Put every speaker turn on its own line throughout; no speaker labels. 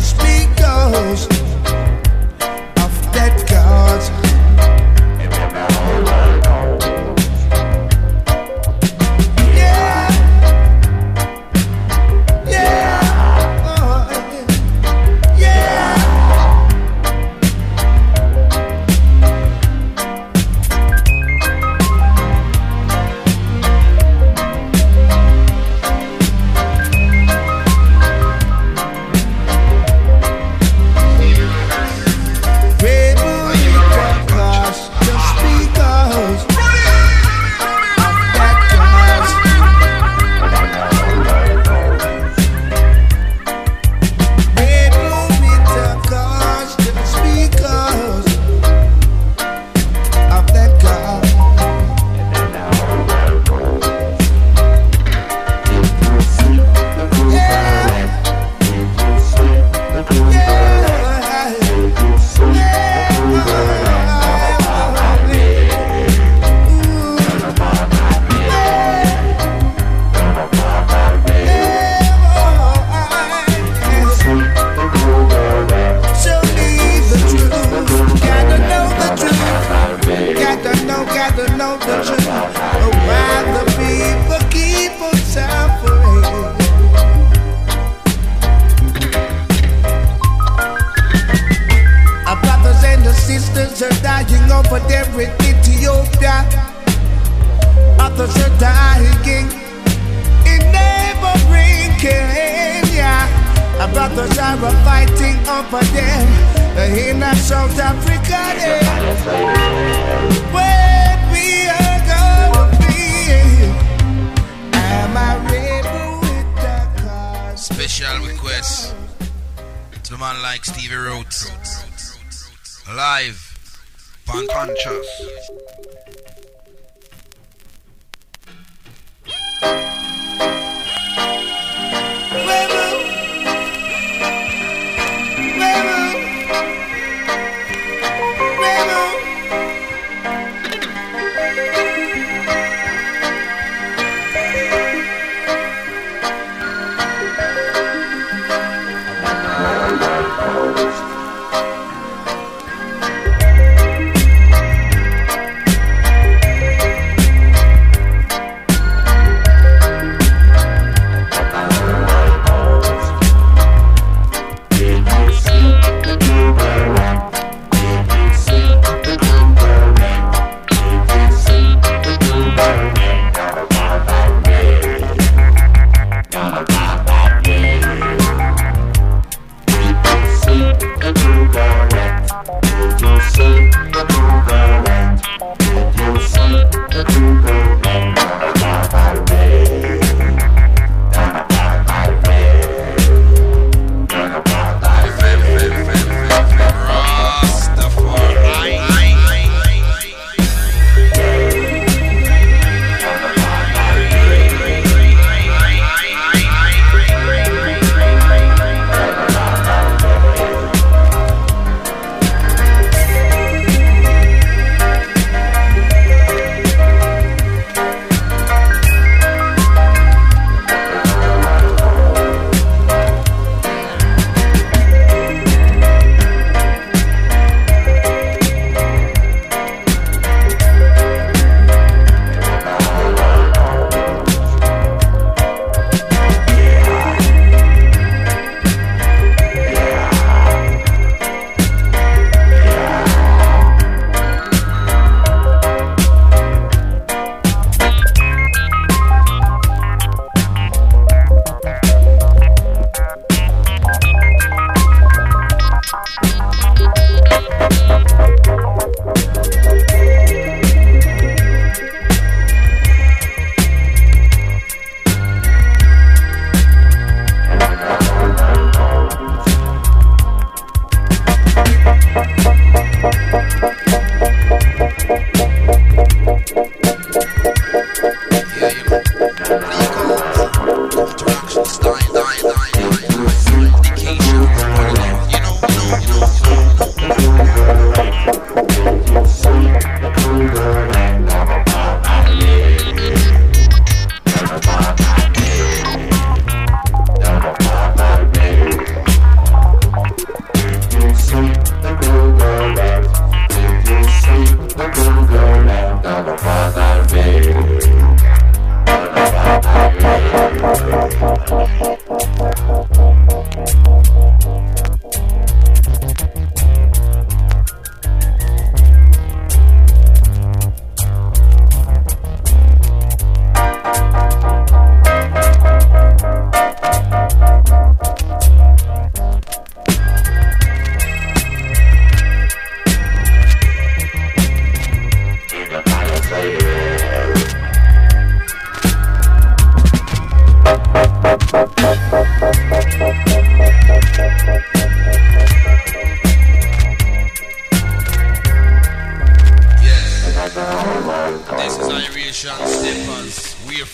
just because of that cause.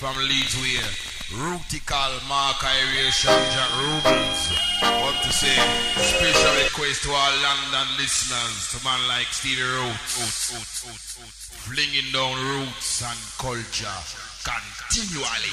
from Leeds Way. Rutical Mark Aeration Jack Rubles. Want to say special request to our London listeners, to man like Stevie Roots. Flinging down roots and culture continually.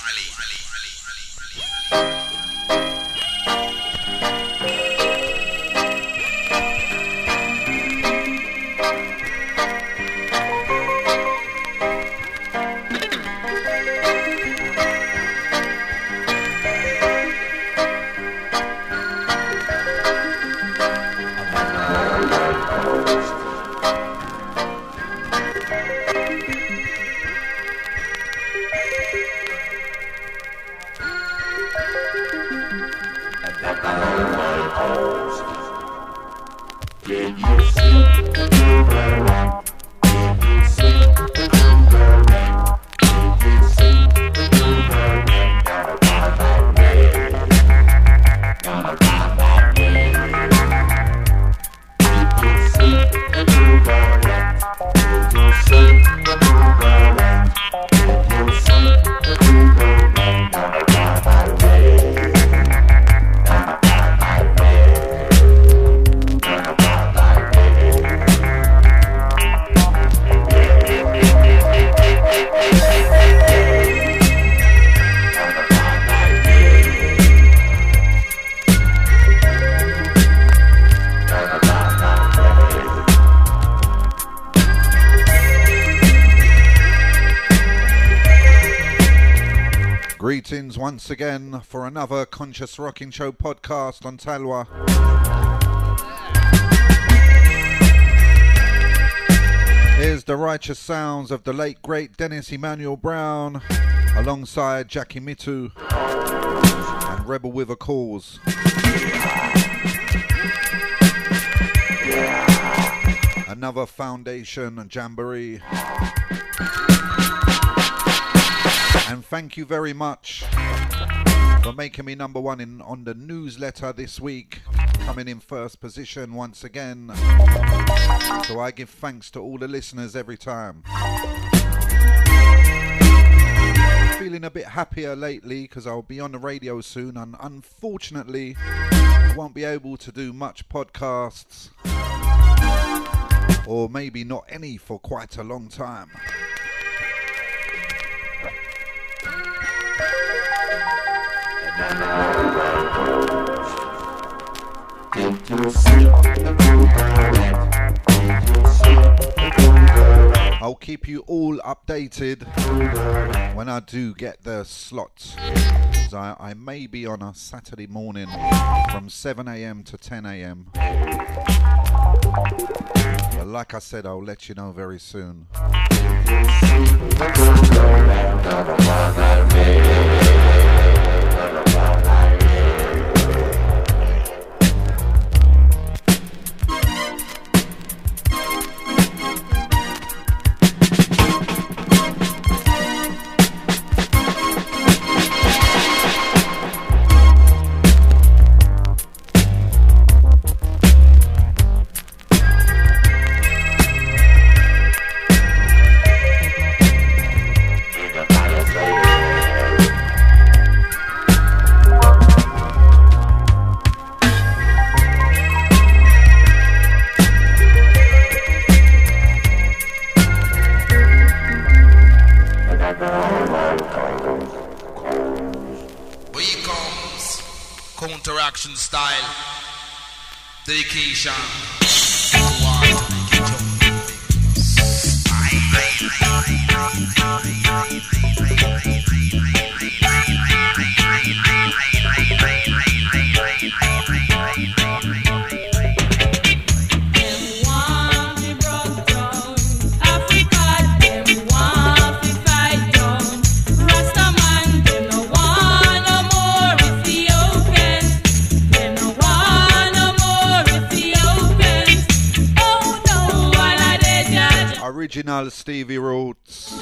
Greetings once again for another Conscious Rocking Show podcast on Talwa. Here's the righteous sounds of the late great Dennis Emmanuel Brown alongside Jackie Mitu and Rebel with a Cause. Another Foundation Jamboree. And thank you very much for making me number one on the newsletter this week, coming in first position once again. So I give thanks to all the listeners every time. Feeling a bit happier lately because I'll be on the radio soon, and unfortunately won't be able to do much podcasts, or maybe not any for quite a long time. I'll keep you all updated when I do get the slots. I may be on a Saturday morning from 7 a.m. to 10 a.m. But like I said, I'll let you know very soon.
Counteraction style dedication. Original Stevie Roots.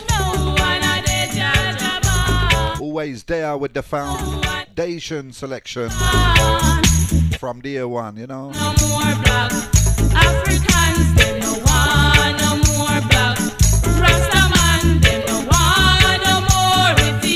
Always there with the foundation selection from the one, you know.
No more black Africans, them no want no more black Rastaman, them no want no more.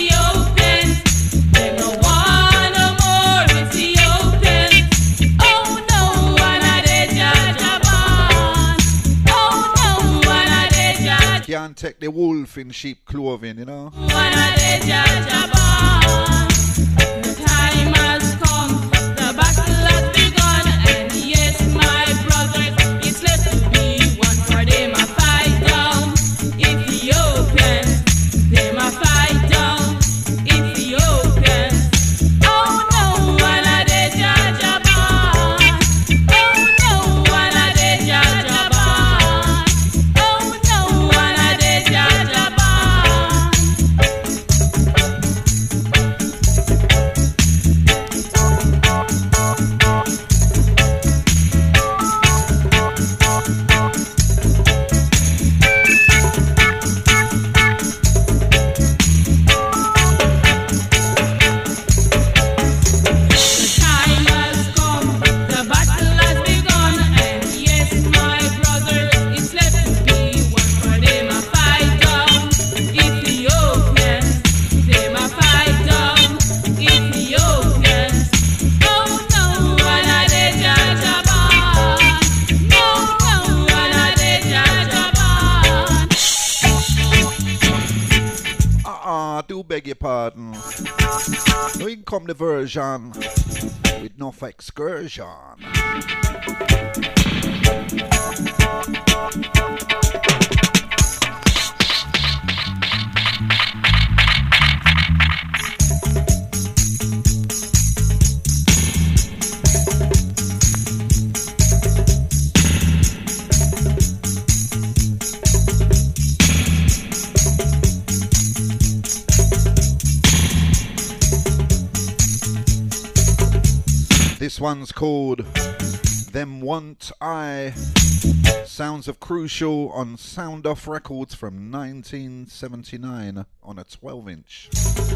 man take the wolf in sheep clothing, you know.
One a day judge a born. The time has come, the battle has begun, and yes, my brothers, it's left to be one for them a fight down. Ethiopians, them a fight down. Ethiopians. Oh no, one a day judge a born. Oh no, one a day judge a born. Oh no, one a day judge a born. The time has come, the battle has begun, and yes, my brothers, it's left to be one for them a fight down. Ethiopians, them a fight down. Ethiopians. Oh no, one a day judge a born. No, no, one a day judge a born.
Do beg your pardon. No, you can come the version with enough excursion. This one's called Them Want I. Sounds of Crucial on Sound Off Records from 1979 on a 12-inch.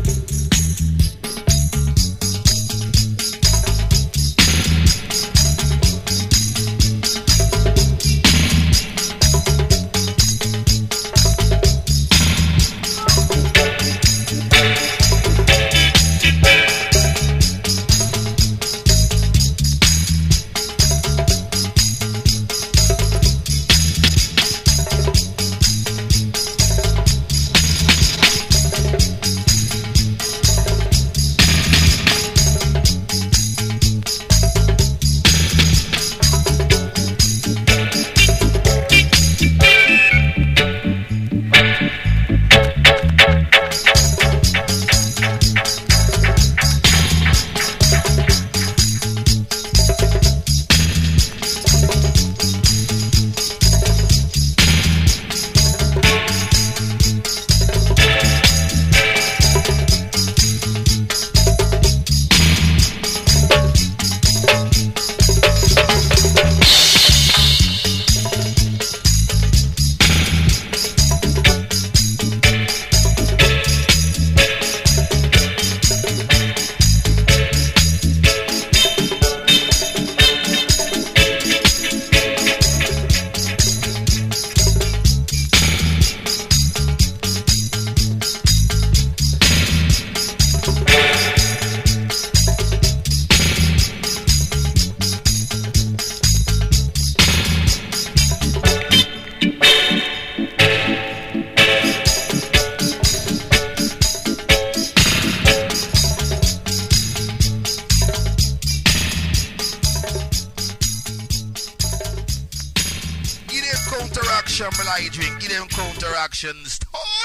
counteraction, me like drink. Give them counteractions.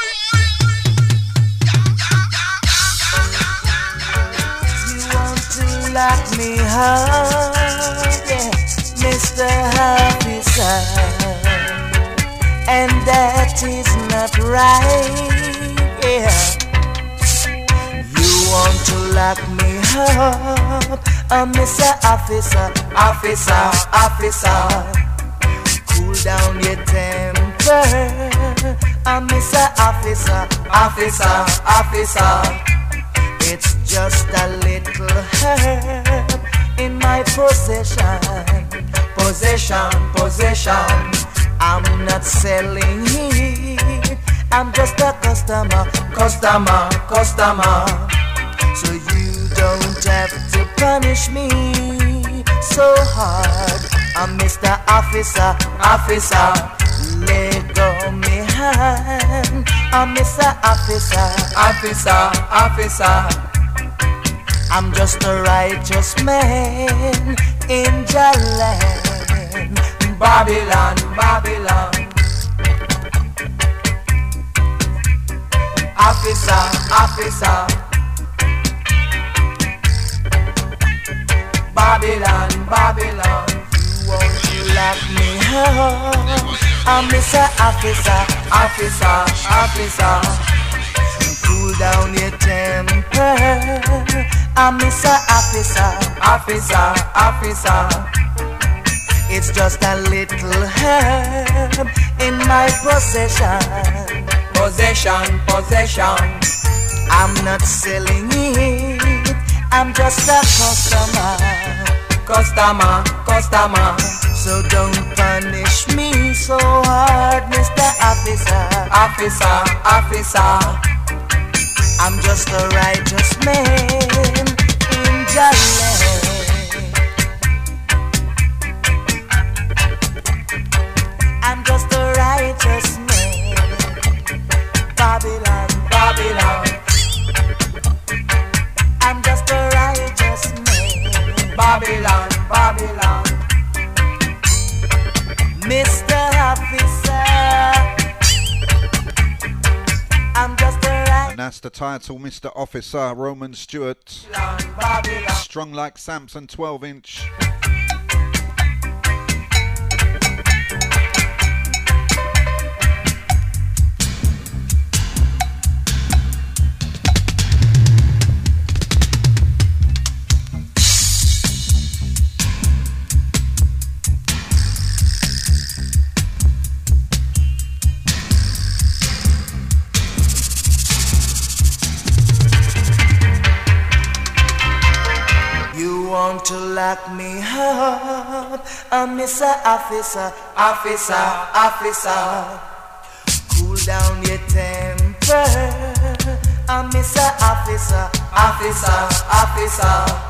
You want to lock me up, yeah, Mr. Officer, and that is not right, yeah. You want to lock me up, Mr. Officer, officer. Cool down your temper, Mr. Officer. It's just a little herb in my possession. I'm not selling it. I'm just a customer. So you don't have to punish me so hard. I'm Mr. Officer. Let go me I'm Mr. Officer, officer, officer. I'm just a righteous man in Jalan, Babylon, Babylon. Officer, officer. Babylon, Babylon. You want to lock me up? I'm Mr. Officer, officer, officer. Cool down your temper. I'm Mr. Officer, officer, officer. It's just a little herb in my possession. Possession, possession. I'm not selling it. I'm just a customer. Customer, customer. So don't punish me so hard, Mr. Officer. Officer, officer. I'm just a righteous man in Jalan. I'm just a righteous man. Babylon, Babylon. I'm just a righteous man. Babylon, Babylon. Mr. Officer, I'm just a righteous.
And that's the title, Mr. Officer, Roman Stewart.
Babylon.
Strung like Samson, 12-inch.
Want to lock me up? I'm Mr. Officer, officer, officer. Cool down your temper. I'm Mr. Officer, officer, officer.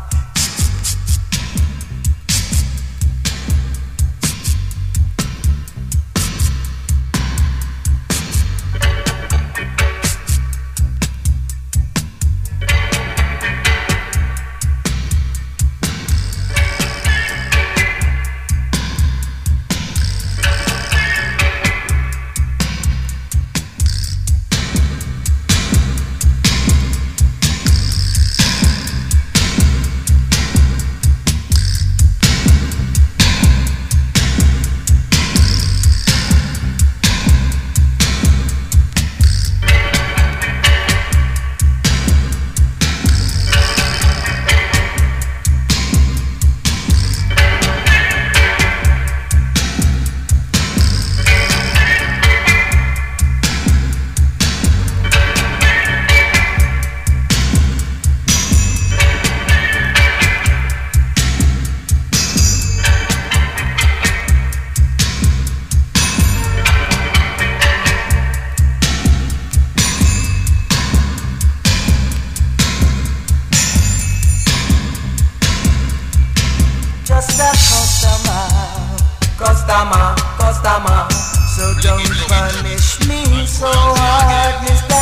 Customer, so don't punish me so hard, Mr.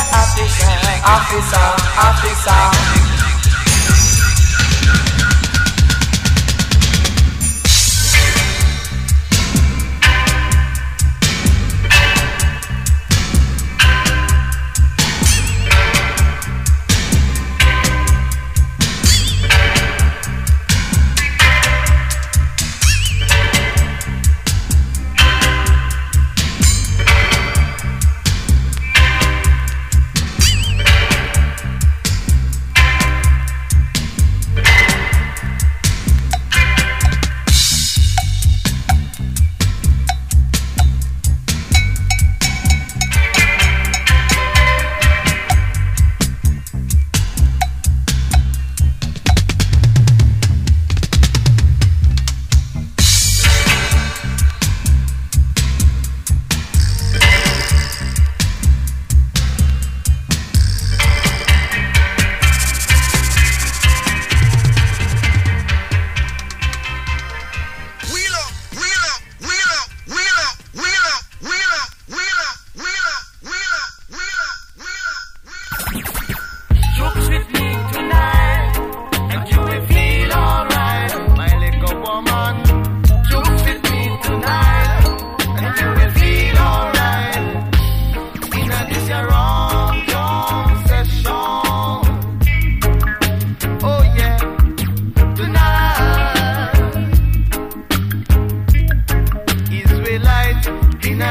Officer, officer.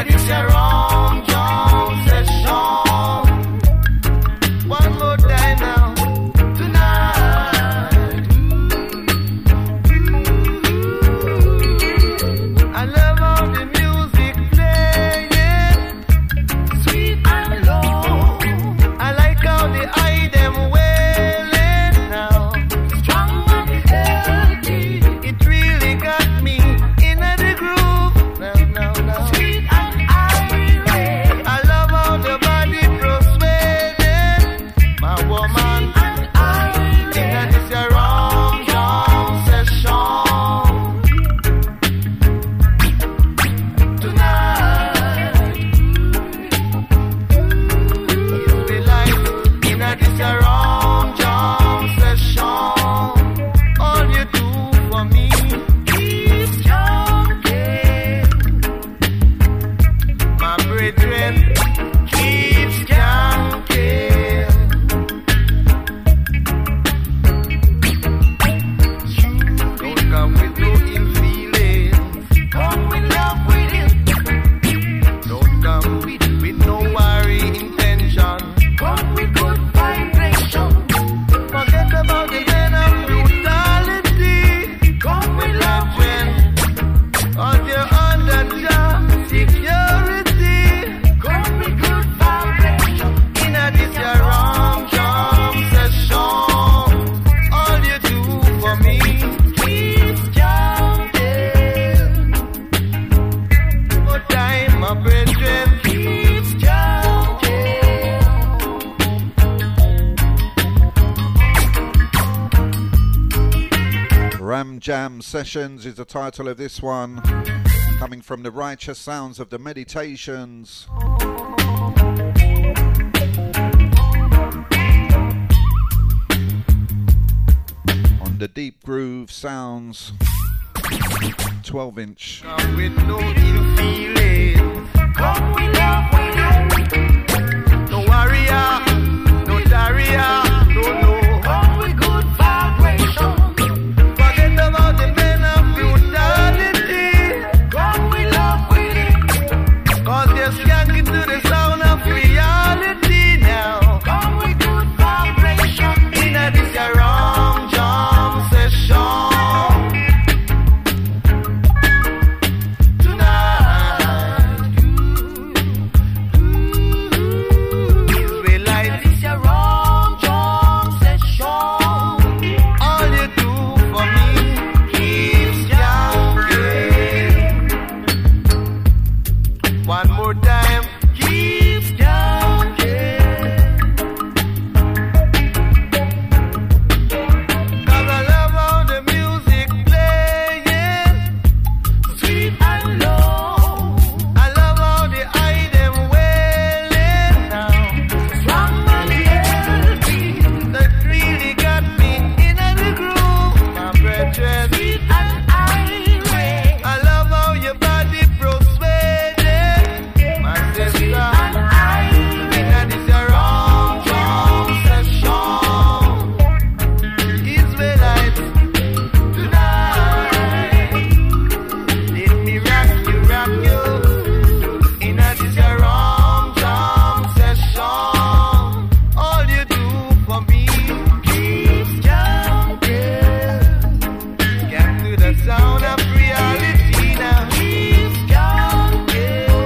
a this a wrong jump session. One more time now, tonight. I love all the music playing, sweet and low. I like how the eye them wailing now, strong and healthy. It really got me in the groove. Now, sweet and irate. I love how the body persuading my woman and irate. In this a wrong jump session tonight. You be like in this a wrong jump session. All you do for me keep jumping. My brethren keeps jumping. Don't come with no ill feelings. Come with love with it. Don't come with no worry intention. Come with good vibration. Forget about the men of brutality. Come with love with it. On your under job security. Come with good vibration. In a this your wrong jump session. All you do for me keeps jumping. More time, my brethren, keeps jumping.
Ram Jam Sessions is the title of this one, coming from the righteous sounds of the Meditations. On the Deep Groove Sounds 12-inch.
Come with no ill feelings. Come with love with it. No warrior, no diarrhea, no. Come with good vibration. Forget about the men of brutality. Come with love with it. Cause they're skanking to the sound of reality now. Come with good vibration. In a this your wrong jump session. One more time, keeps jumping. Cause I love how the music playing, sweet and low. I love how the eye them wailing now, strong and healthy. That really got me in the groove, my brethren. Sweet and irate. I love how your body persuaded, my sister. And irate. In this a wrong jump session. Israelites tonight. Let me rock you. In this a wrong jump session. All you do for me keeps jumping. Get to the sound of reality now. Keeps jumping.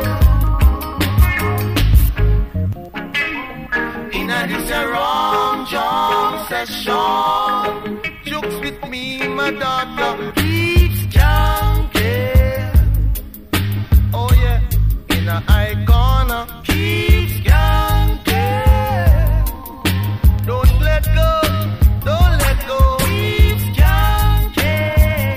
In this a wrong jump session. Jokes with me, my daughter. Keeps jumping. Oh yeah. In a high corner. Keeps jumping. Don't let go. Don't let go. Keeps jumping.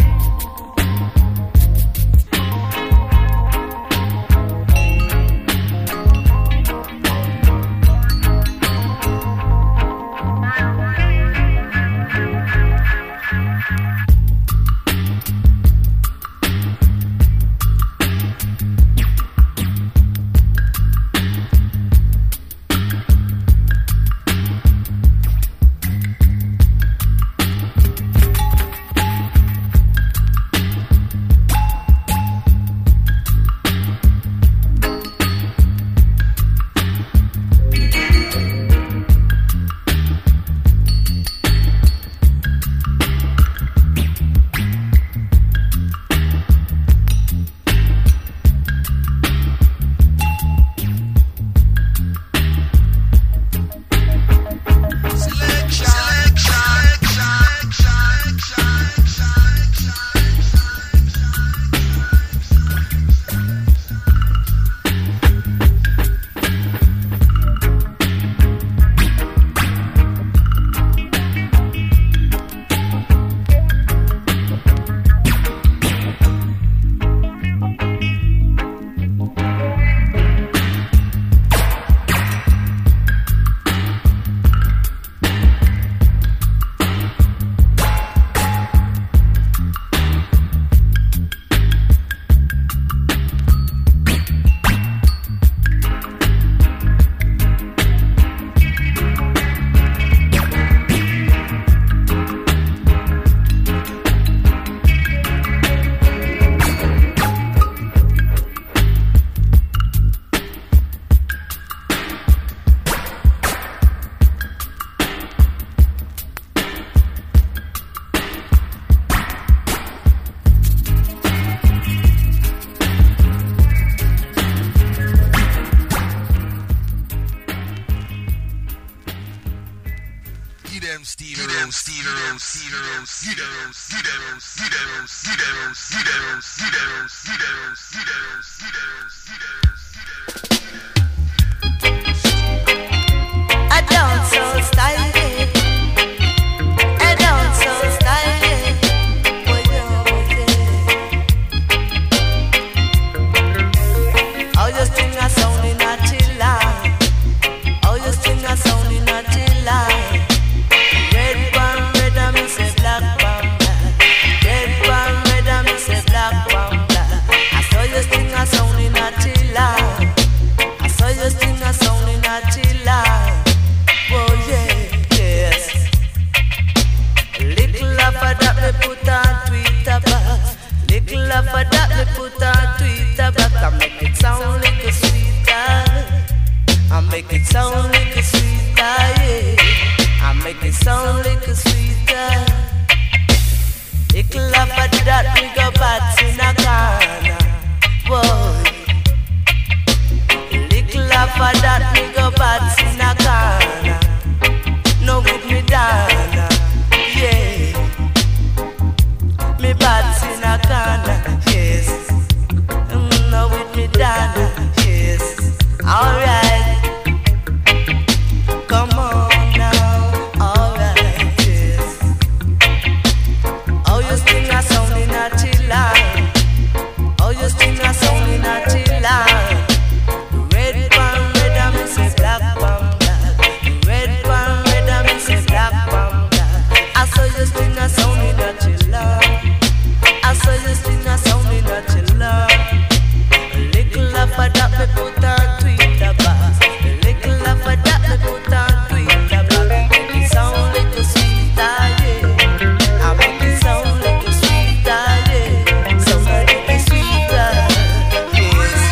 Steve Roots.
I don't so style it. I don't so style it. Oh, you string a sound in a chill line. Oh, you string a sound in a chill line. Red one, red, and me say black one, black. Red one, red, and me say black one, black. I saw you string a sound in a chill line. I saw you string a sound in a chill line. Oh yeah, yes. Little of that me put on Twitter back. Little of that me put on Twitter back. I make it sound like a sweeter. I make it sound like a sweeter, yeah. I make it sound like a sweeter. Little of that we go bats in a corner, boy. Little of that we go bats in a corner. No good me down, yeah. Me bats in a corner, yes. No with me down, yes. Alright. Come on now, alright, yes. Oh, you sing a song in a chill line. Oh, you sing a song in a chill line. Red one, red, and me say black one, black. Red one, red, and me say black one, black. I saw you sing a song in a chill line. I saw you sing a song in a chill line. Little of that me put on Twitter back. Little of that me put on Twitter back. Make it sound like a sweeter, yeah. I make it sound like a sweeter, yeah. Sound like a sweeter, yes.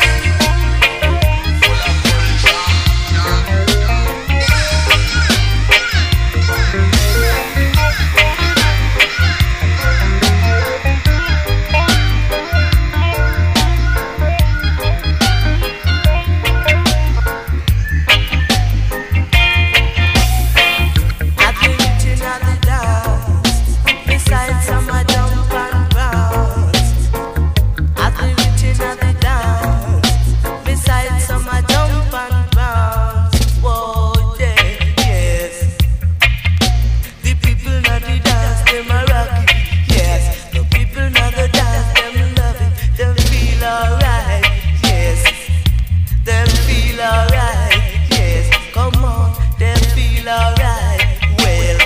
I've been reaching out the dance, beside some a jump and bounce. I've been reaching out the dance, beside some a jump and bounce. Whoa, yeah, yes. The people not the dance, them a rock it, yes. The people not the dance, them love it, them feel alright, yes. Them feel alright, yes. Come on, them feel alright. Well,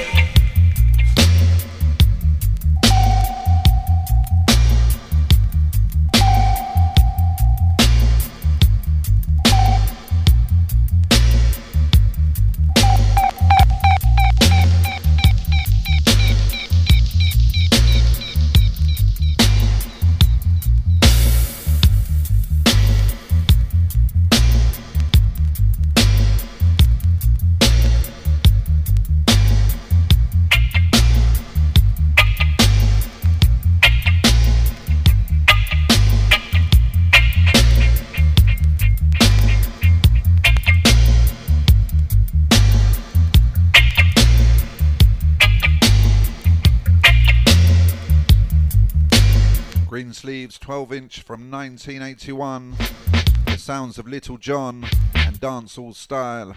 Greensleeves 12-inch from 1981. The sounds of Little John and dancehall style.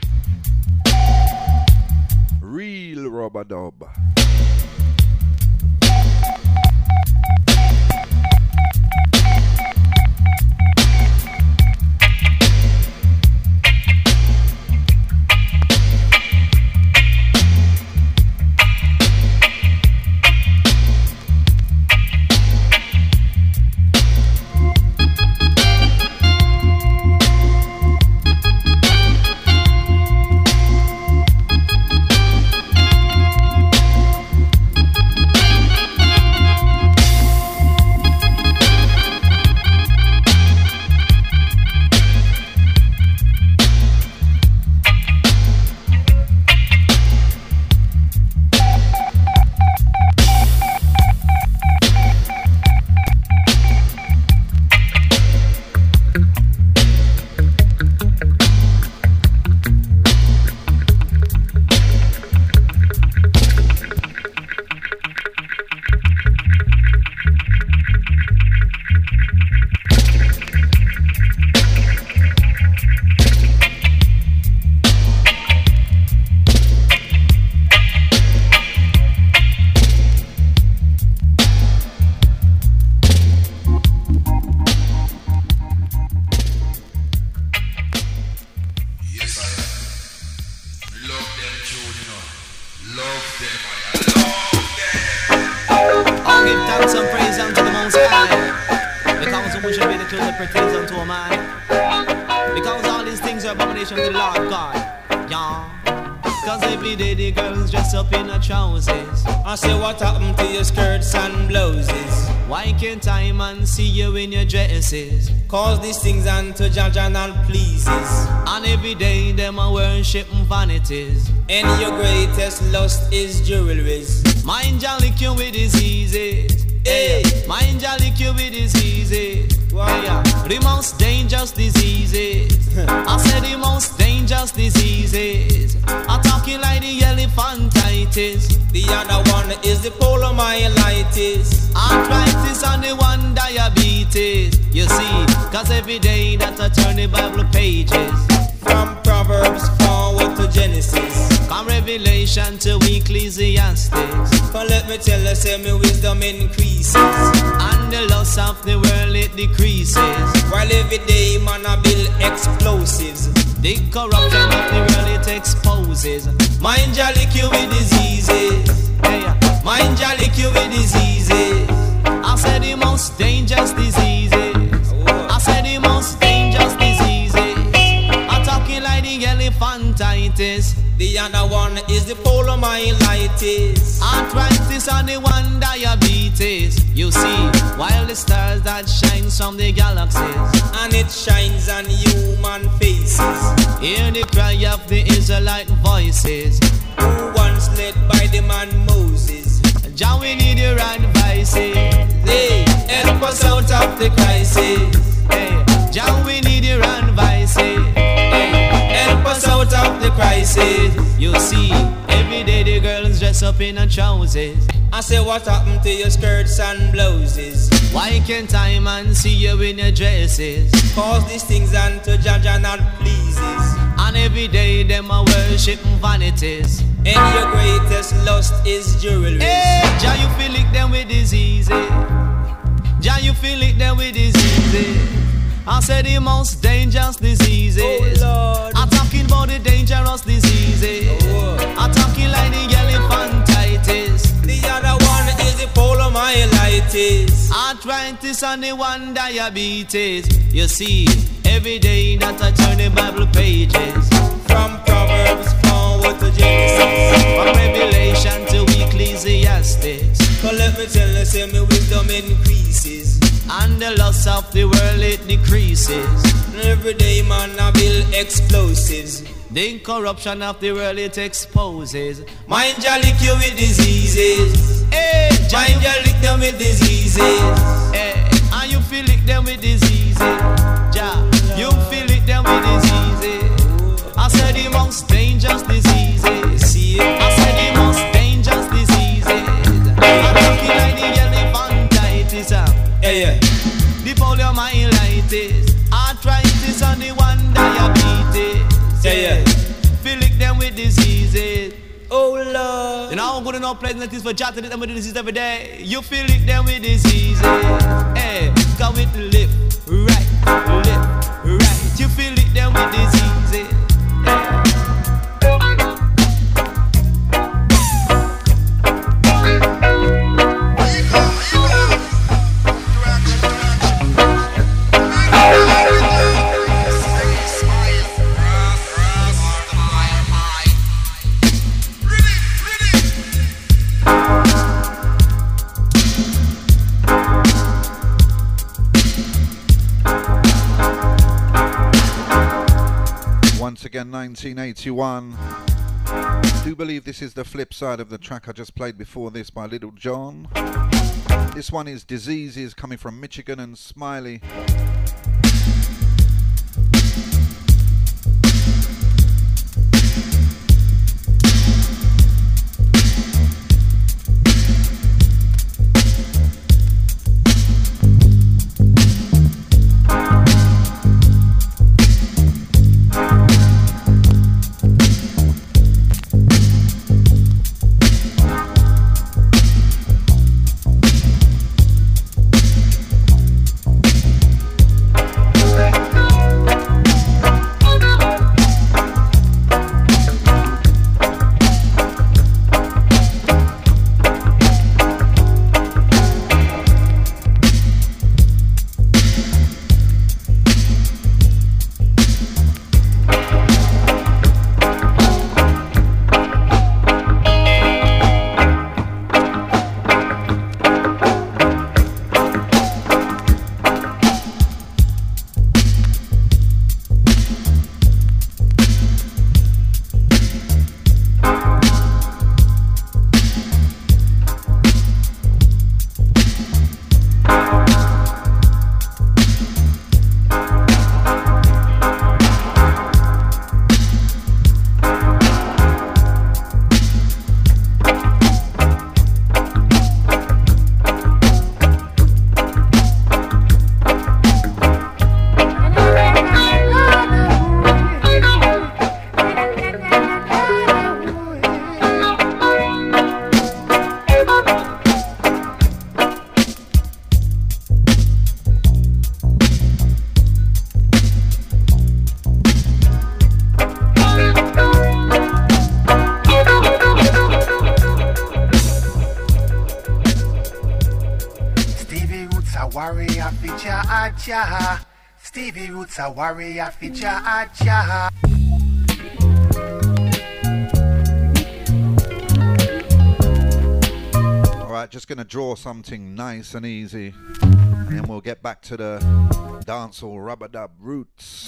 Real rub-a-dub.
push away the clothes that pertains unto a man. Because all these things are abomination to the Lord God. Yeah. Cause every day the girls dress up in her trousers. I say, what happened to your skirts and blouses? Why can't I man see you in your dresses? Cause these things unto Jaja not pleases. And every day them a worship vanities. And your greatest lust is jewelries. Mind ya lick you with diseases. Hey, mind ya lick you with diseases. Why? The most dangerous diseases. I said the most dangerous diseases. I'm talking like the elephantitis. The other one is the polomyelitis. Arthritis and the one diabetes. You see, cause every day that I turn the Bible pages. From Proverbs forward to Genesis. From Revelation to Ecclesiastes. But let me tell you, say me wisdom increases. And the loss of the world it decreases. While every day man a build explosives. The corruption of the world it exposes. Mind ya lick you with diseases. Hey, mind ya lick you with diseases. I said the most dangerous diseases. I said the most dangerous diseases. I'm talking like the elephantitis. The other one is the polomyelitis. Arthritis and the one diabetes. You see, while the stars that shines from the galaxies, and it shines on human faces. Hear the cry of the Israelite voices, who once led by the man Moses. Jah, we need your advices. Hey, help us out of the crisis. Hey, Jah, we need your advices. Help us out of the crisis. You see, every day the girls dress up in her trousers. I say, what happened to your skirts and blouses? Why can't I man see you in your dresses? Cause these things unto Jaja not pleases. And every day them a worship vanities. And your greatest lust is jewelry. Hey, Jah, you feel lick them with diseases. Jah, you feel lick them with diseases. I said the most dangerous diseases. Oh Lord, I'm talking about the dangerous diseases. I'm talking like the elephantitis. The other one is the polomyelitis. Arthritis and the one diabetes. You see, every day that I turn the Bible pages. From Proverbs forward to Genesis. From Revelation to Ecclesiastes. So let me tell you, say me wisdom increases. And the loss of the world it decreases. Every day man a build explosives. The corruption of the world it exposes. Mind ya lick you with diseases. Hey, mind ya lick them with diseases. Hey, and you feel lick them with diseases. Ja, you feel lick them with diseases. I said the most dangerous diseases. See, I said the most dangerous diseases. I'm talking like the elephantitis. Yeah. The polomyelitis, arthritis and the one diabetes. Yeah. Feel lick them with diseases. Oh Lord. You know how good enough pleasant it is for Jah to lick them with disease every day. You feel lick them with diseases. Hey, go with the left, right. You feel lick them with diseases. Hey.
Once again, 1981. Do believe this is the flip side of the track I just played before this by Little John. This one is Diseases, coming from Michigan and Smiley.
Jah. Stevie Roots a warrior for Jah.
Alright, just gonna draw something nice and easy. And then we'll get back to the dancehall rubber-dub roots.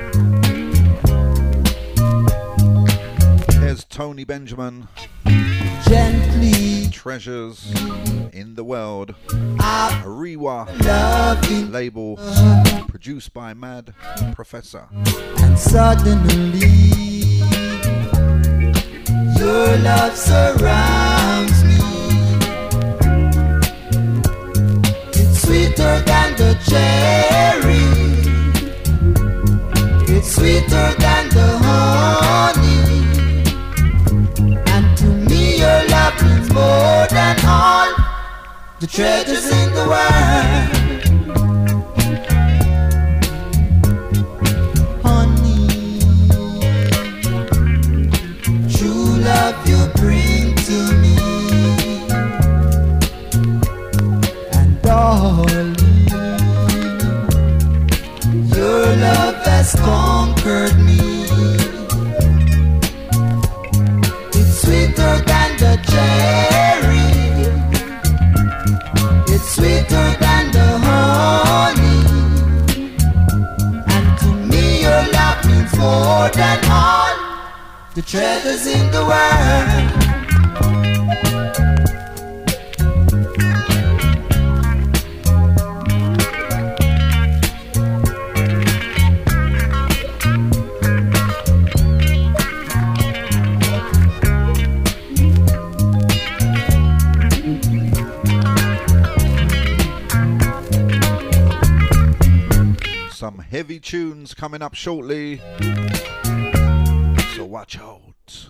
There's Tony Benjamin.
Gently.
Treasures in the World. Rewa label. Produced by Mad Professor.
And suddenly your love surrounds me. It's sweeter than the cherry. It's sweeter than the honey. And to me your love means more than all the treasures in the world. Love you bring to me, and darling, your love has conquered me. It's sweeter than the cherry, it's sweeter than the honey, and to me your love means more than all the treasures in the world.
Some heavy tunes coming up shortly. So watch out.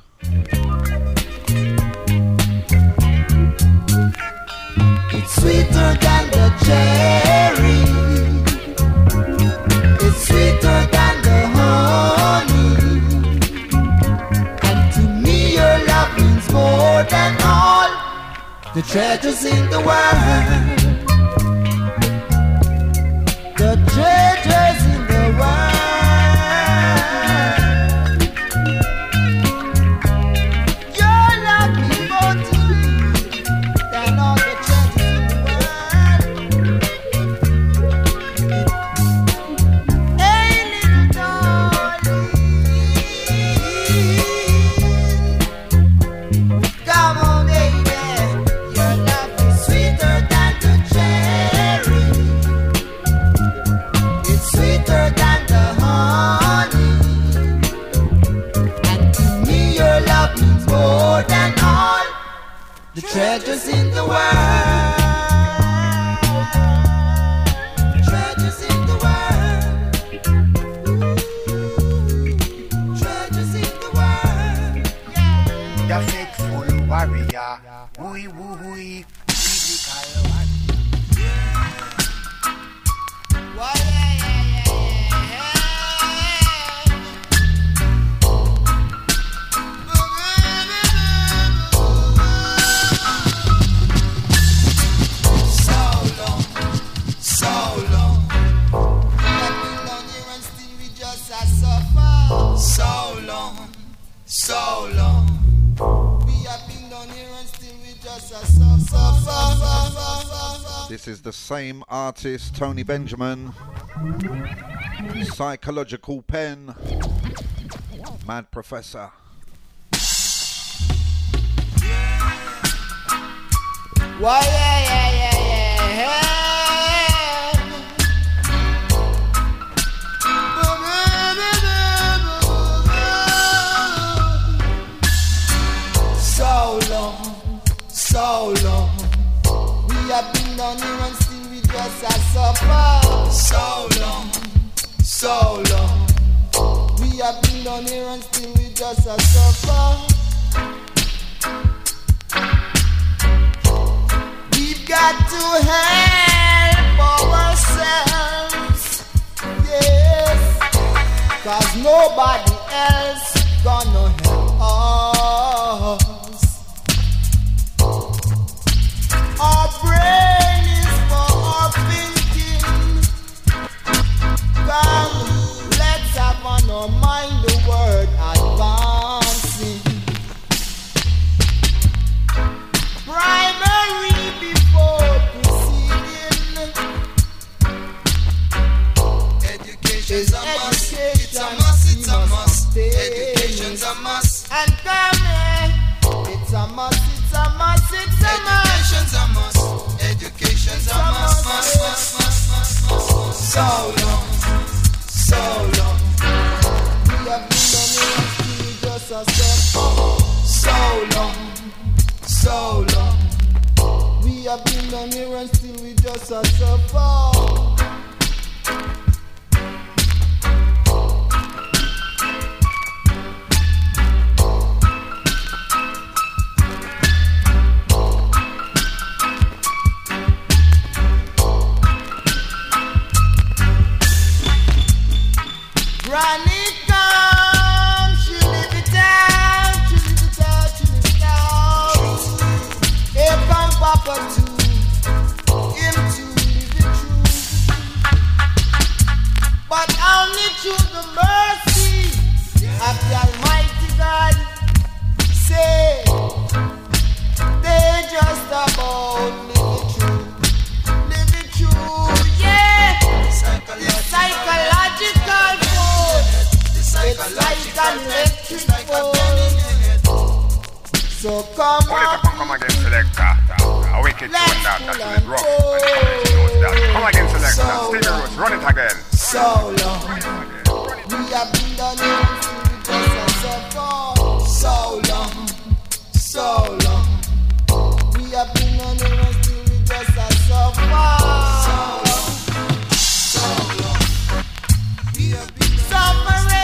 It's sweeter than the cherry. It's sweeter than the honey. And to me your love means more than all the treasures in the world. The treasures in the world. Treasures in the world. Treasures in the world. Treasures in the world. Yeah.
The faithful warrior. Woo woo physical warrior.
Why, yeah.
So long. We have been down here and still we just suffer.
This is the same artist, Tony Benjamin. Psychological Pen. Mad Professor.
Why, yeah.
So long, we have been down here and still we just suffer. So long, we have been down here and still we just suffer. We've got to help ourselves, yes, 'cause nobody else gonna help us. Our brain is for our thinking, Education's a must. It's a must. It's a must. Education's a must. And come here. It's a must. It's a must. It's a must. Education's a must. Education's a must. Must. Must. Must. Must. Must. So long. So long. We have been on the just a step. So long. So long. We have been on here and still we just a suffer. Granny come, she live it out, she live it out, she live it out. Here come Papa too, him too live it true. But only through the mercy of the Almighty God, say they just about live it true, yeah. Psychological. It's like an electric phone. So come on.
Come again, selector. A wicked tune that is rough. Come again, selector. Stevie Roots, run it again.
So long. We have been done here just so far. So long. So long. We have been done here until we just so far. So long. So long. We have been suffering.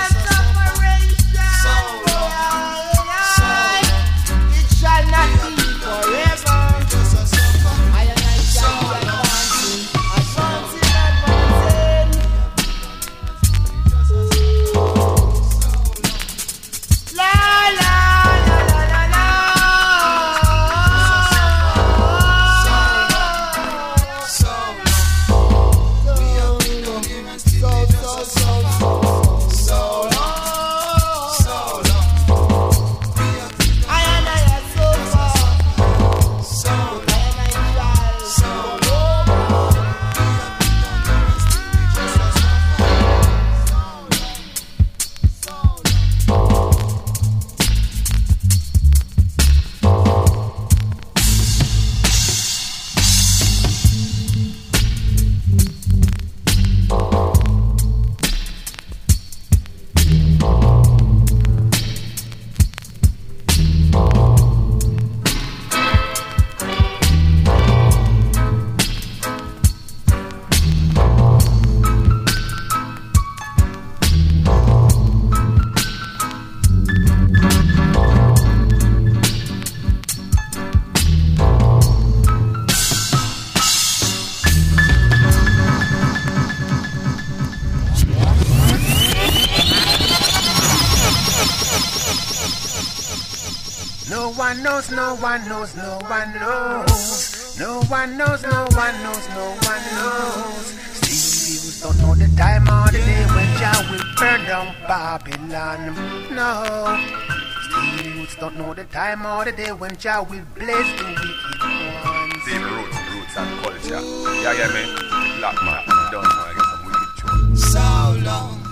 No one knows, no one knows, no one knows. No one knows, no one knows, no one knows. Stevie don't know the time or the day when Jah will burn down Babylon. No. Stevie don't know the time or the day when Jah will blaze the wicked ones.
Stevie roots and culture. Yeah, man. Black man, I don't know, I get some wicked tunes.
So long,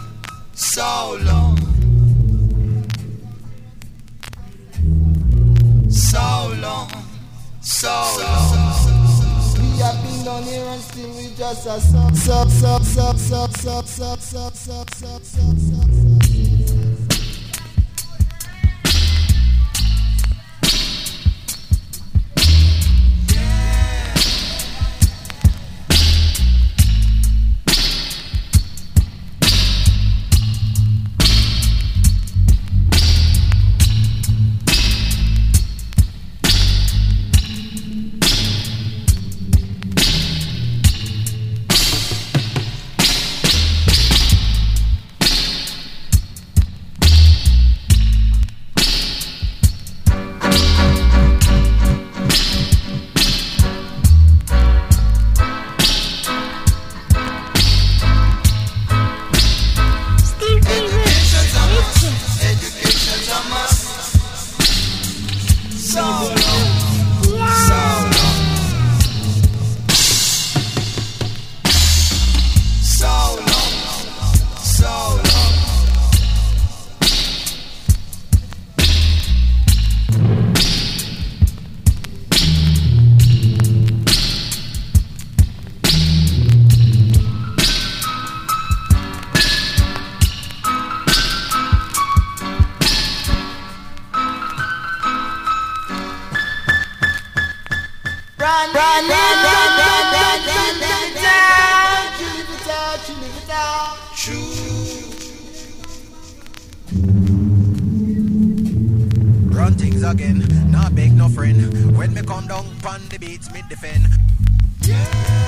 so long. So long, so long. We have been down here and still we just a
again. Nah beg no friend. When me come down pon the beats, me defend. Yeah.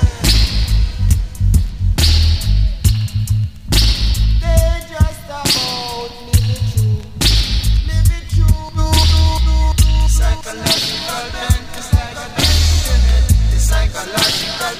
They just about living true. Psychological man, it's like a medicine. The psychological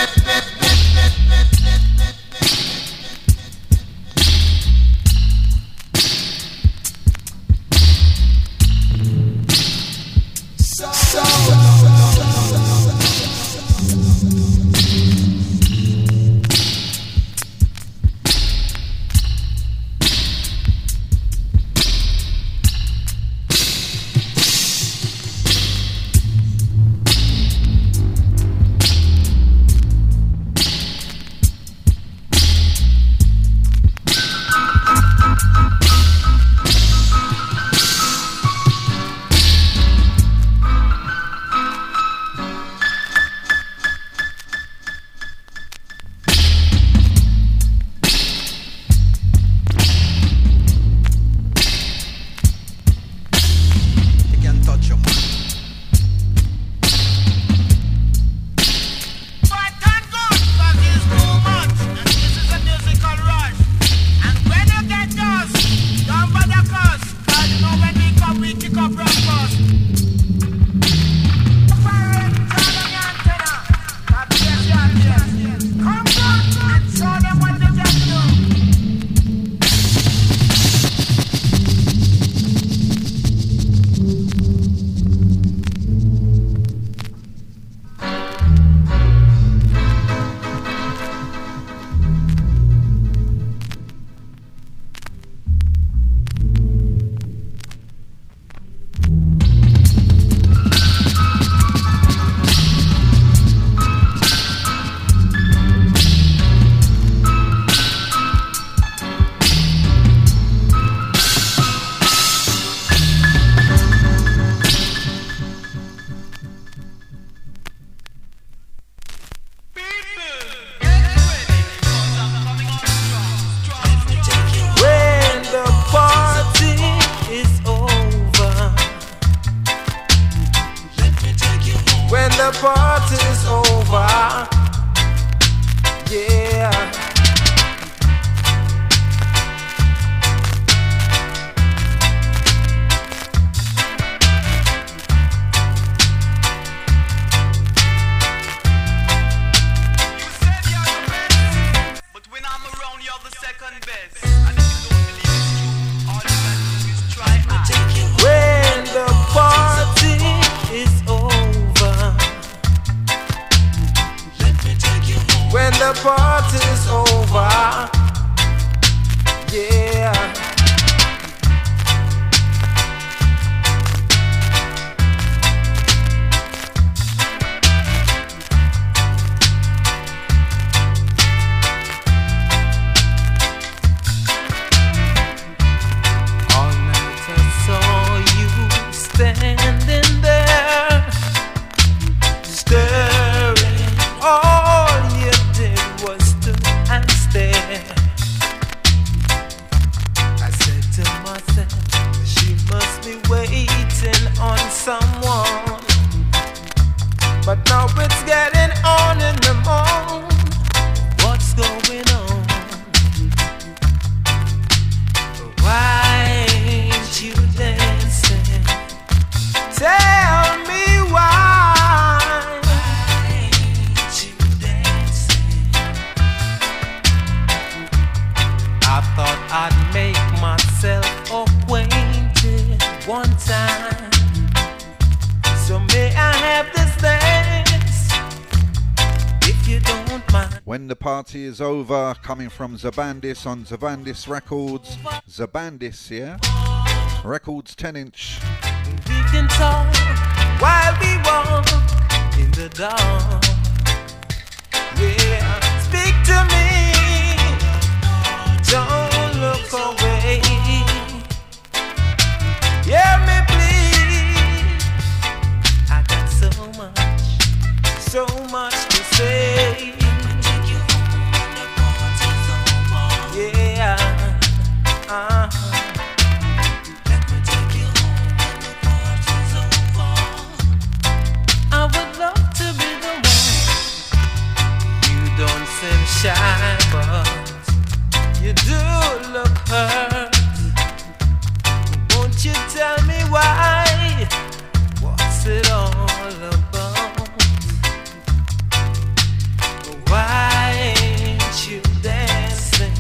Is over, coming from Zabandis on Zabandis Records. Zabandis, yeah? Records 10-inch.
We can talk while we walk in the dark. Yeah, speak to me. Don't look away. Hear me, please. I got so much to say.
You do look hurt. Won't you tell me why? What's it all about? Why ain't you dancing?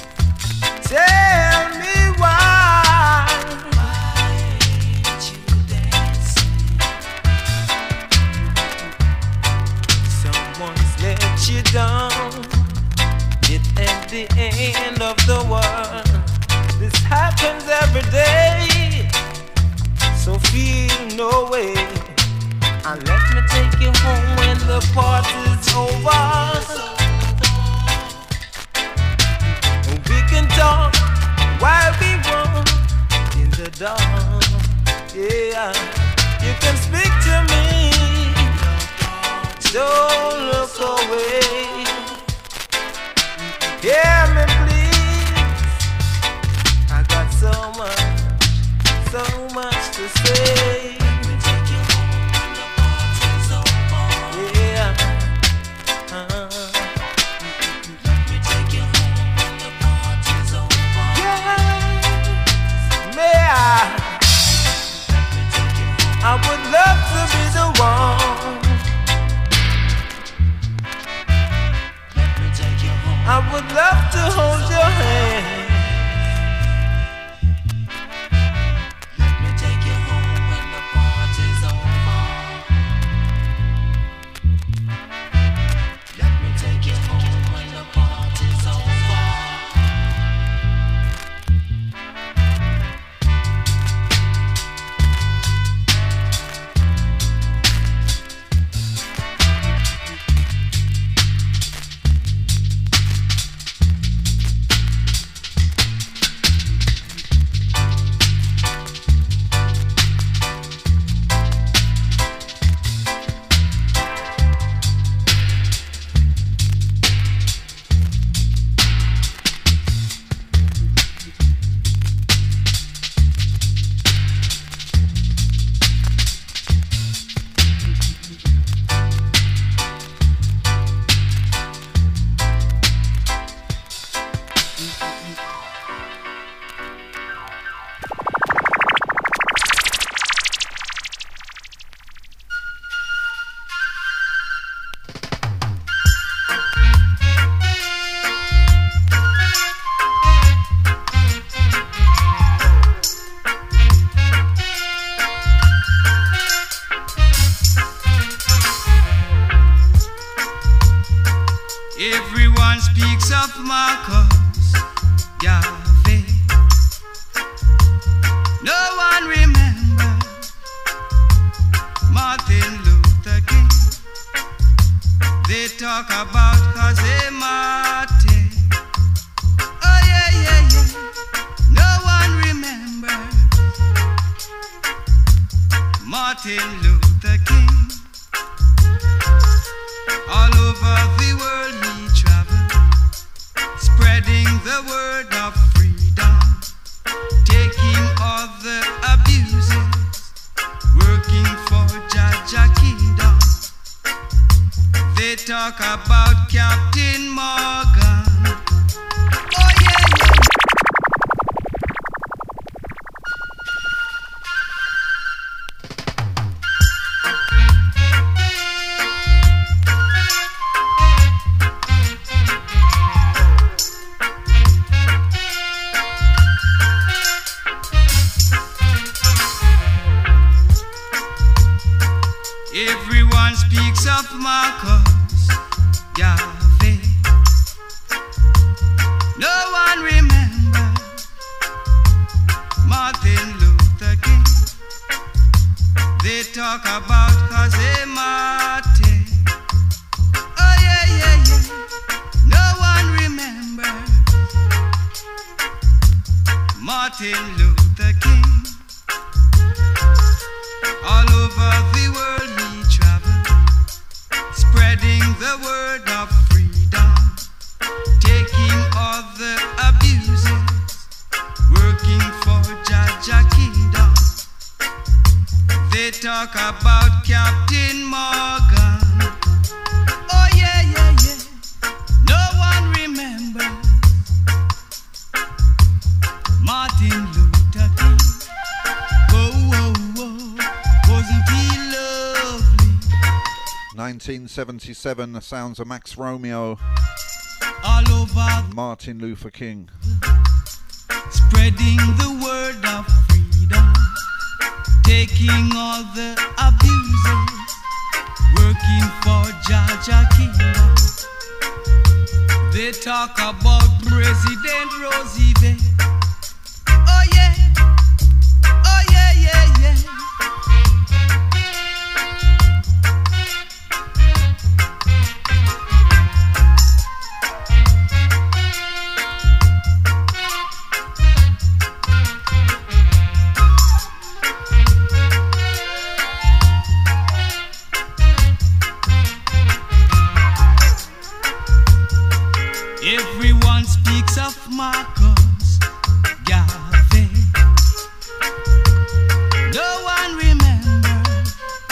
Tell me why. Why ain't you dancing? Someone's let you down. It ain't the end of the world. This happens every day. So feel no way. And let me take you home when the party's over. We can talk while we walk in the dark. Yeah, you can speak to me. Don't look away. Hear me please. I got so much to say. I would love to be the one. I would love to hold your hand. Let me take you home when the party's over. Let me take you home when the party's over.
Everyone speaks of Marcus Garvey. No one remembers Martin Luther King. They talk about Jose Martin. Oh yeah, yeah, yeah. No one remembers Martin Luther King. All over the world he traveled, spreading the word of freedom, taking all the abuses, working for Jaja Kingdom. They talk about Captain Morgan. Oh yeah, yeah. Everyone speaks of Marcus Garvey. No one remembers Martin Luther King. They talk about Jose Martin. Oh yeah, yeah, yeah. No one remembers Martin Luther King. All over the world he traveled, spreading the word of freedom, taking all the abuses, working for Jaja Kingdom. They talk about Captain Morgan. Oh yeah, yeah, yeah. No one remembers
1977, the sounds of Max Romeo,
all over,
Martin Luther King.
Spreading the word of freedom, taking all the abuses, working for Jaja Kingdom. They talk about President Roosevelt. Oh yeah, oh yeah, yeah, yeah. Everyone speaks of Marcus Garvey. No one remembers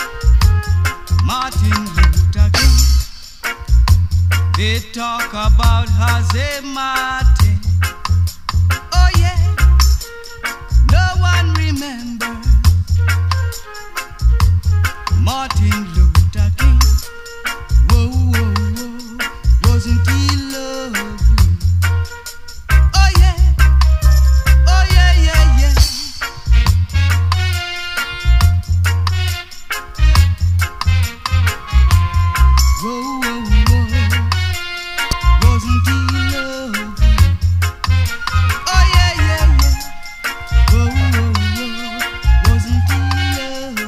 Martin Luther King. They talk about Jose Martin. Oh yeah, no one remembers Martin Luther King. Whoa, whoa, whoa, wasn't he lovely? Oh yeah, yeah, yeah. Whoa, whoa, whoa, wasn't he lovely? Oh yeah, yeah, yeah. Whoa, whoa, whoa, wasn't he lovely?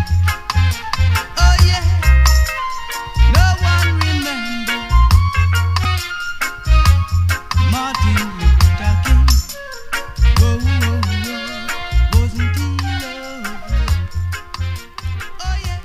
Oh yeah, no one remembers Martin Luther King. Whoa, whoa, whoa, wasn't he lovely? Oh yeah.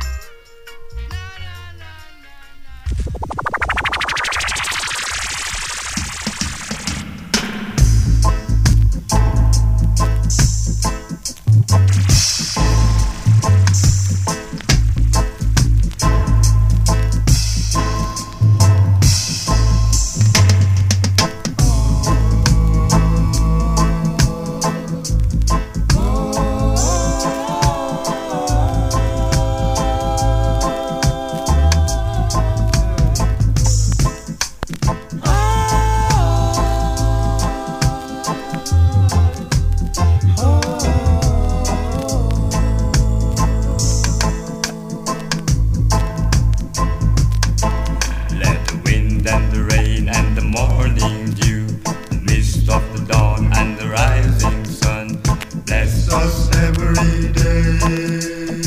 Let the wind and the rain and the morning dew, the mist of the dawn and the rising sun bless us every day.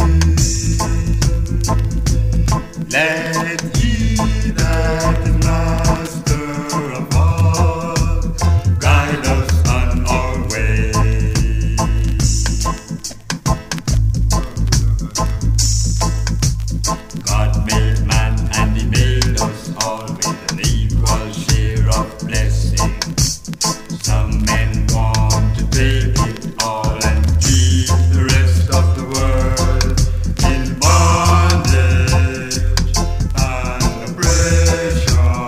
Let he that is master of all guide us on our way. God made man and he made us all with an equal share of blessing. Some men want to take it all and keep the rest of the world in bondage and oppression.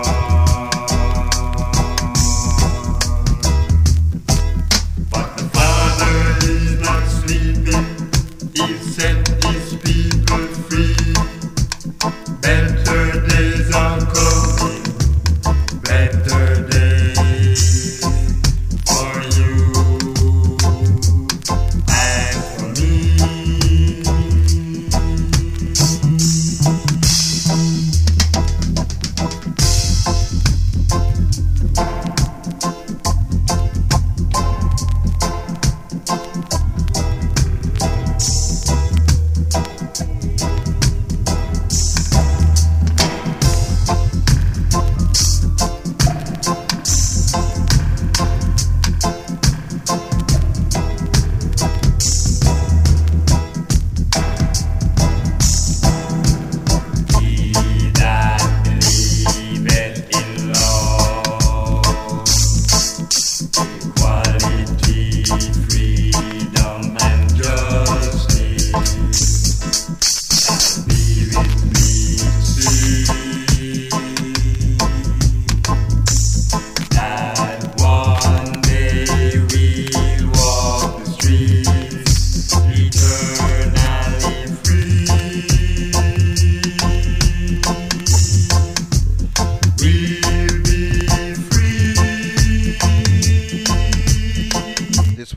But the Father is not sleeping, he set his people free. Better days are coming, better days.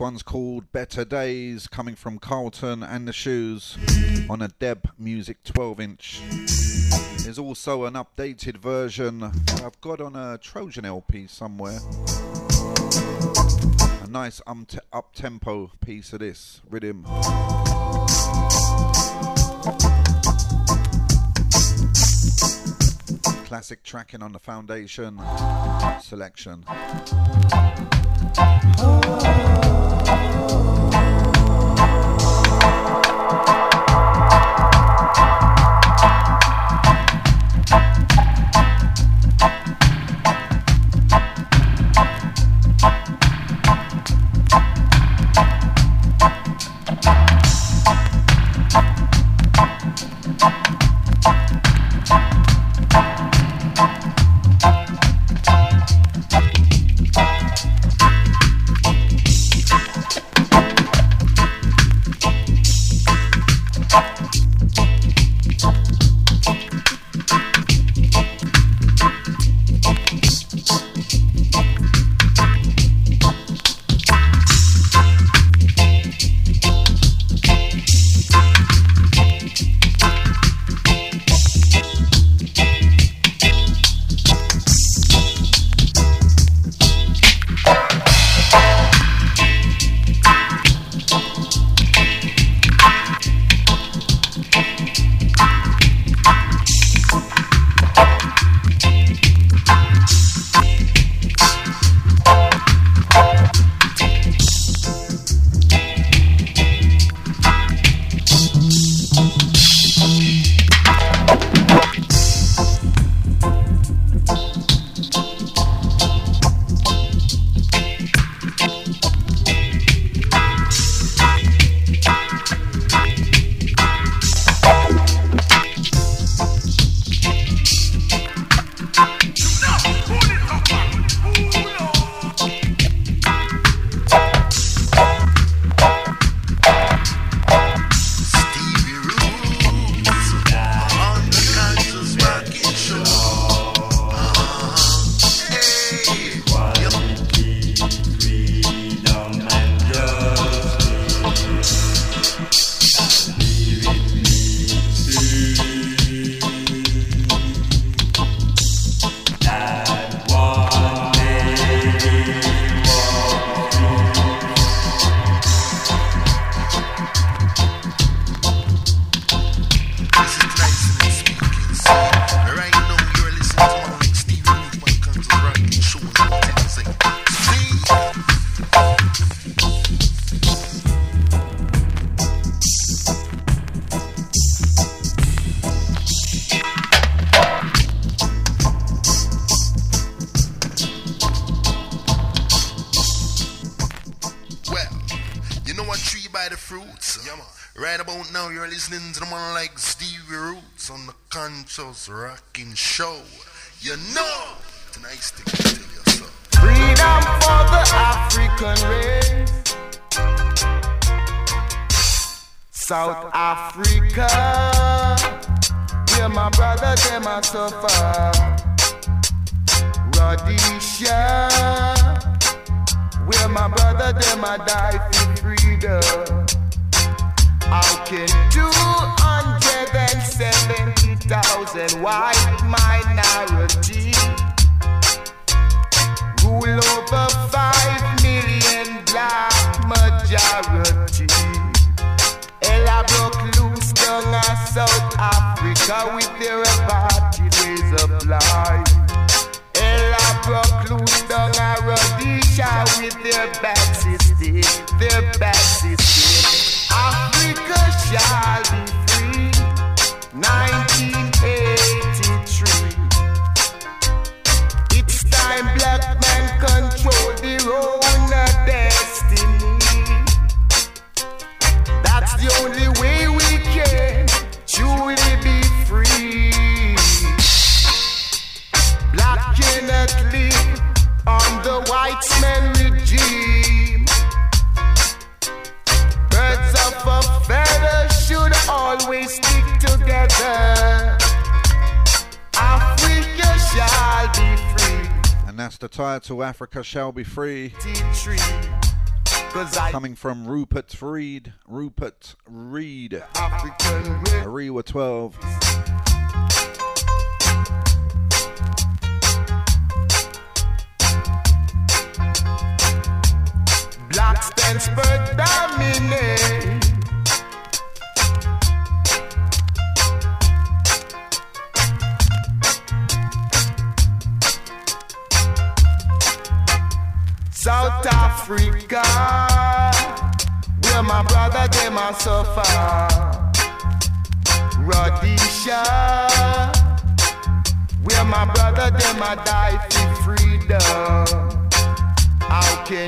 one's called Better Days, coming from Carlton and the Shoes on a Deb Music 12-inch. There's also an updated version I've got on a Trojan LP somewhere. A nice up-tempo piece of this rhythm. Classic tracking on the Foundation selection.
Listening to the man like Stevie Roots on the Conscious Rocking Show. You know, tonight's thing to tell you so.
Freedom for the African race. South Africa, where my brother them a suffer. Rhodesia, where my brother them a die for freedom. How can 270,000 white minority rule over 5 million black majority? Ella broke loose down in South Africa with their apartheid ways of life. Ella broke loose down in Rhodesia with their bad system, their bad system. Africa shall be free, 1983. It's time black men control their own destiny. That's the only way we can truly be free. Black cannot live on the white man regime. Birds of a feather should always stick together. Africa shall be free.
And that's the title, Africa Shall Be Free. Coming from Rupert Reed. Ariwa 12.
Black Stanford dominate. South Africa, where my brother them a suffer. Rhodesia, where my brother them a die for freedom. How can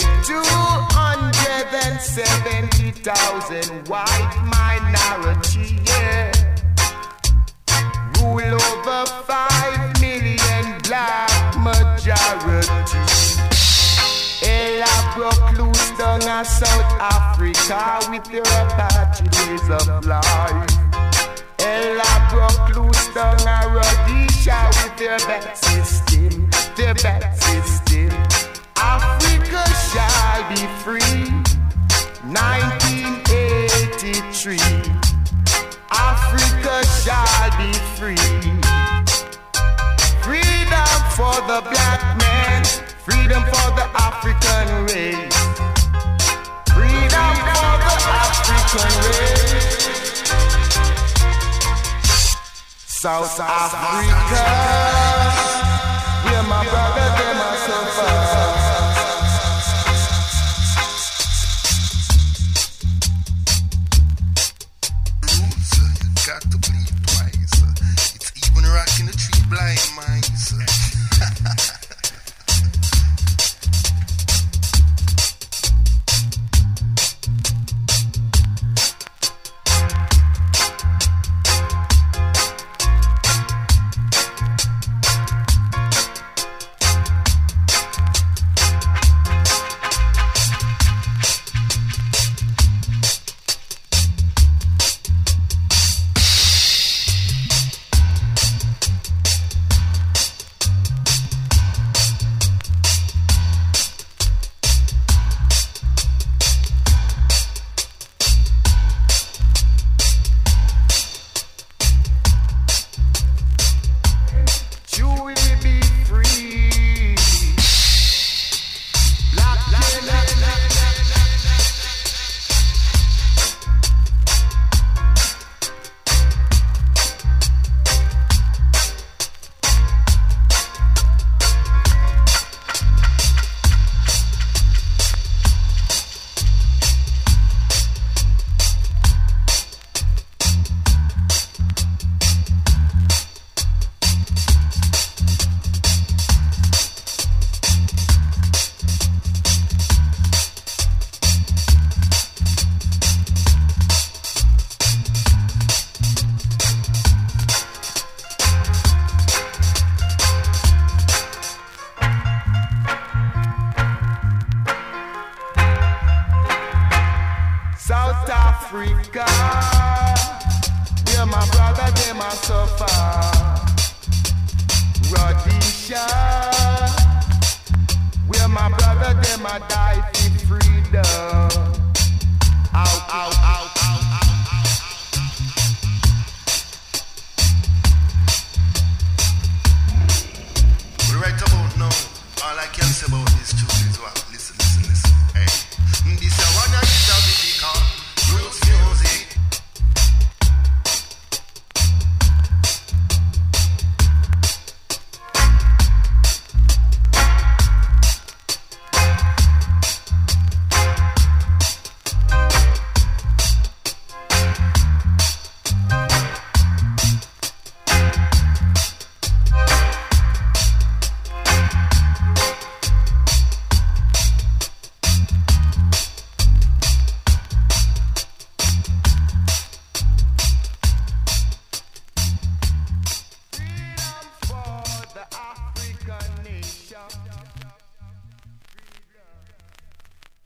270,000 white minority, yeah, rule over 5 million black majority? Ella broke loose down in South Africa with their Apache days of life. Ella broke loose down in Rhodesia with their back system, Africa shall be free. 1983. Africa shall be free. Freedom for the black man. Freedom for the African race. Freedom for the African race. South Africa, where my brother them are suffer.
Roots, you got to bleed twice. It's even rocking the tree blind mice. Africa, where my brother them a suffer. Rhodesia, where my brother them a die for freedom. Ow, ow, ow, ow, ow, ow. Well, right about now, all I can say about this tune is what? Listen. Hey, this is one of